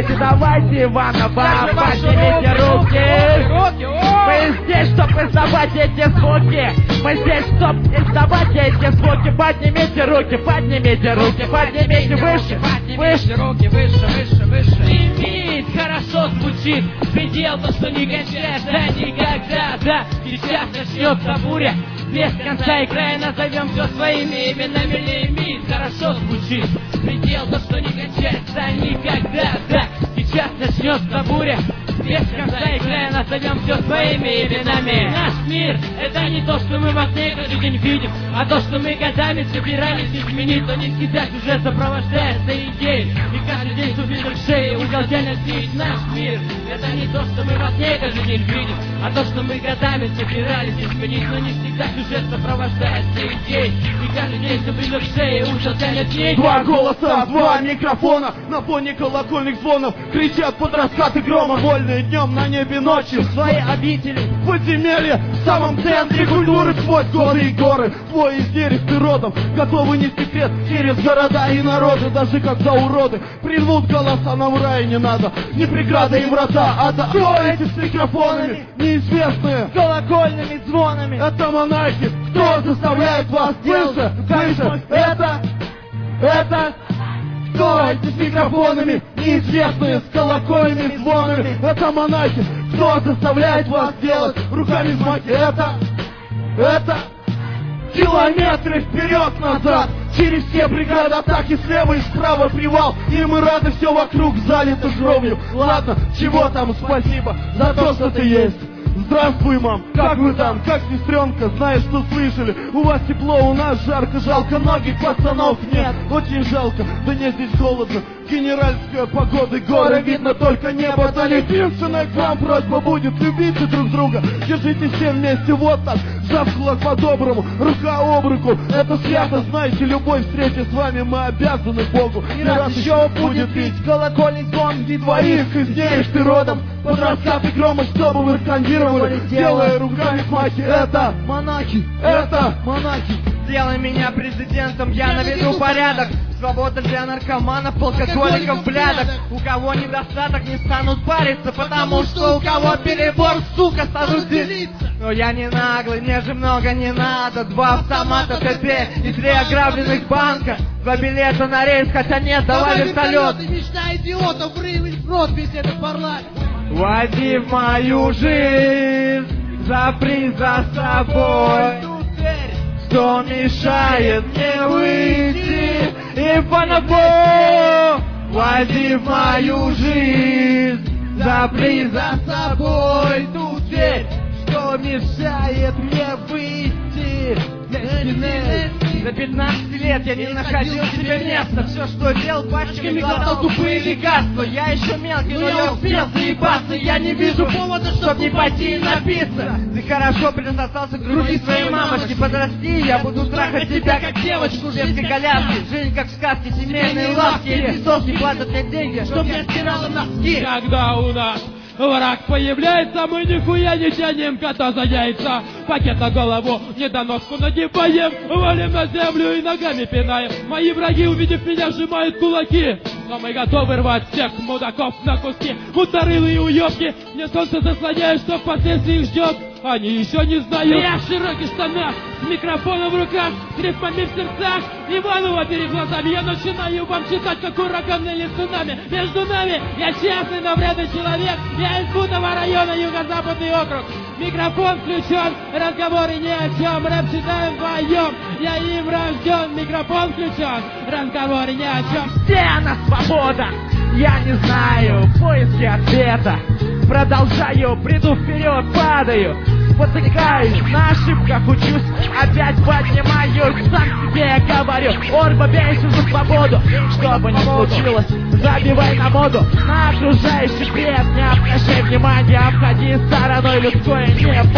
Давайте, давайте, Иванова, поднимите руки. Мы здесь, чтобы издавать эти звуки. Мы здесь, чтобы издавать эти звуки. Поднимите руки, поднимите руки, поднимите выше, выше. Руки выше, выше, выше. Имеет, хорошо звучит. Предел то, что не кончается никогда, да. Сейчас начнется буря. Без конца и края назовем все своими именами. Лимит, хорошо звучит. Предел то, что не кончается никогда, да. Сейчас начнется буря. Без конца и края назовем все своими именами. Наш мир — это не то, что мы во сне каждый день видим, а то, что мы годами собирались изменить. Но не всегда сюжет сопровождается идеей, и каждый день субъект шеи уголтями сбить. Наш мир — это не то, что мы во сне каждый день видим, а то, что мы годами собирались изменить. Но не всегда сюжет сопровождается идеей, и каждый день субъект шеи уголтями сбить. Два голоса, два микрофона на фоне колокольных звонов кричат под раскаты грома. Вольные днем, на небе ночью, Свои обители, в подземелье, в самом центре культуры. Сквозь годы и горы, твой из дерев ты родом, готовы не секрет через города и народы. Даже когда уроды прильнут голоса, нам в рай не надо, не преграда и врата ада. Кто эти с микрофонами, неизвестные, колокольными звонами? это монахи. Кто заставляет вас выше, выше? Это кто эти с микрофонами, неизвестные, с колокольными звонами? Это монахи. Кто заставляет вас делать руками знаки? Это километры вперед-назад, через все бригады атаки слева и справа привал. И мы рады, все вокруг залито кровью. Ладно, чего там, спасибо за то, что ты есть. Здравствуй, мам, как вы там, как сестренка, знаешь, что слышали? У вас тепло, у нас жарко, жалко, многих пацанов нет. Очень жалко, да не, здесь холодно, генеральская погода, горы видно только небо. Да единственная к вам просьба будет: любите друг друга, держите все вместе вот так, сжав кулак по-доброму, рука об руку. Это свято, знаете, любой встрече с вами мы обязаны Богу. И раз еще будет бить колокольный звон, где Твоих изнеешь ты родом под раскаты грома, чтобы вы скандировали, делая руками маки. Это монахи, это монахи. Сделай меня президентом, я наведу порядок. Свобода для наркоманов, алкоголиков, блядок. У кого недостаток, не станут париться, потому что у кого перебор, сука, станут делиться. Но я не наглый, мне же много не надо. 2 автомата ТТ и 3 ограбленных банка. 2 билета на рейс, хотя нет, давай вертолет. Мечта идиотов, врывать в рот весь этот парламент. Води в мою жизнь, запри за собой ту дверь, что мешает мне выйти и по набору. Води в мою жизнь, запри за собой ту дверь, что мешает мне выйти. За 15 лет я не находил себе места. Все, что делал, пачками глотал тупые лекарства. Я еще мелкий, но я успел заебаться. Я не вижу повода, чтоб не пойти и напиться. Ты хорошо присосался к груди своей мамочки. Подрасти, я буду трахать тебя как девочку в детской коляске. Жизнь как в сказке, семейные лавки. Эти соски платят мне деньги, чтоб я стирала носки. Когда у нас враг появляется, мы нихуя не тянем кота за яйца. Пакет на голову, недоноску надеваем, валим на землю и ногами пинаем. Мои враги, увидев меня, сжимают кулаки, но мы готовы рвать всех мудаков на куски. Мудорылые уёбки, мне солнце заслоняет, что впоследствии их ждет. Они еще не знают. Я в широких штанах, с микрофоном в руках, с рифмами в сердцах, Иванова перед глазами. Я начинаю вам читать, как ураган или цунами. Между нами я частный, но вредный человек. Я из Бутова района, юго-западный округ. Микрофон включен, разговоры ни о чем. Рэп читаем вдвоем, я им рожден. Микрофон включен, разговоры ни о чем. Где она, свобода? Я не знаю, в поиске ответа. Продолжаю, приду вперед, падаю, спотыкаюсь, на ошибках учусь, опять поднимаюсь, сам себе я говорю: Орба, бейся за свободу, что бы ни случилось, забивай на моду, на окружающий бред, не обращай внимания, обходи стороной людское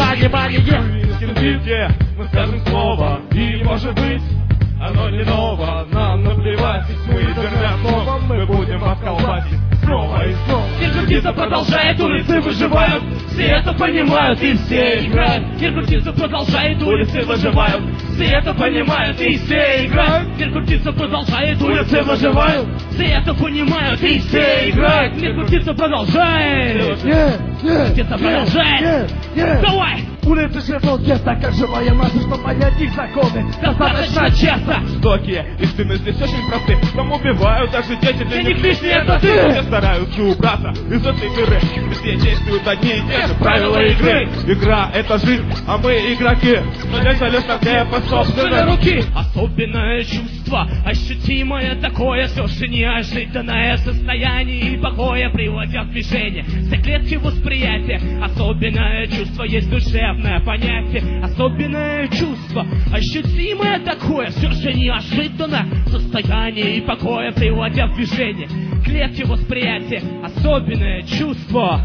непонимание. мы скажем слово, и может быть оно не ново, нам наплевать, мы вернем словом, мы будем вас колбасить. снова и снова. Мир крутится, продолжает, улицы выживают. Все это понимают и все играют. Мир крутится, продолжает, улицы выживают. Все это понимают и все играют. Мир крутится, продолжает, улицы выживают. Все это понимают и все играют. Мир крутится, продолжает. Крутится, продолжает. Давай! Улицы живут честно, как живая масса, что понять их законы Достаточно честно. Жестокие, истины здесь очень просты. Там убивают даже дети, для них лишние это ты. Все стараются убраться из этой дыры. Везде действуют одни и те же правила игры. Игра — это жизнь, а мы игроки. Но здесь лишь каждая по собственной руки. Особенное чувство, ощутимое такое, все же неожиданное состояние и покоя приводят в движение все клетки восприятия. Особенное чувство есть душевное понятие. Особенное чувство, ощутимое такое, все же неожиданно состояние и покоя приводят в движение клетки восприятия. Особенное чувство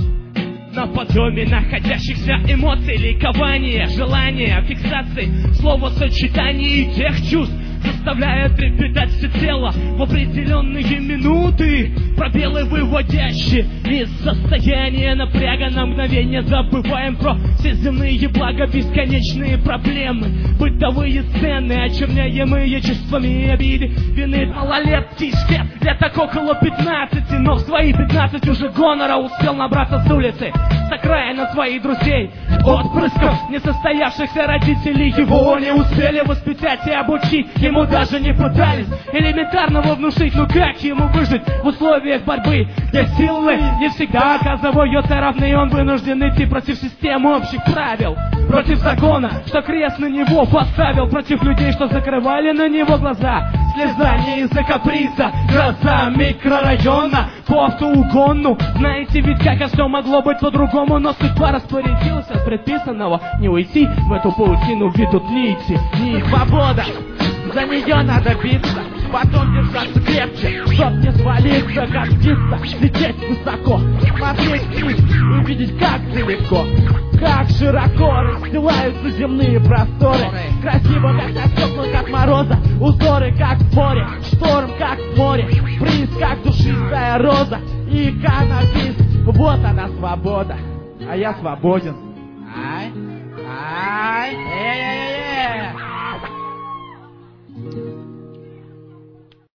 на подъеме находящихся эмоций, ликования, желания, фиксации, словосочетаний и тех чувств заставляет трепетать все тело в определенные минуты, пробелы выводящие из состояния напряга. На мгновение забываем про все земные блага, бесконечные проблемы, бытовые сцены, очерняемые чувствами обиды, вины. Малолетки, леток около 15, но в свои 15 уже гонора успел набраться с улицы, с окраина своих друзей, отпрысков несостоявшихся родителей. Его не успели воспитать и обучить, ему даже не пытались элементарного внушить. Ну как ему выжить в условиях борьбы, где силы не всегда оказываются равны? Он вынужден идти против системы общих правил, против закона, что крест на него поставил, против людей, что закрывали на него глаза. Слеза не из-за каприза, гроза микрорайона по автоугону. Знаете ведь, как все могло быть по-другому, но судьба распорядилась от предписанного не уйти в эту паутину, ведут не идти. Не свобода, за нее надо биться, потом держаться крепче, чтоб не свалиться, как птица, лететь высоко, смотреть вниз и видеть, как далеко, как широко расстилаются земные просторы. Красиво, как рассекнут от мороза, узоры, как в море, шторм, как в море, приз, как душистая роза, и каннабис. Вот она свобода, а я свободен. Ай, ай,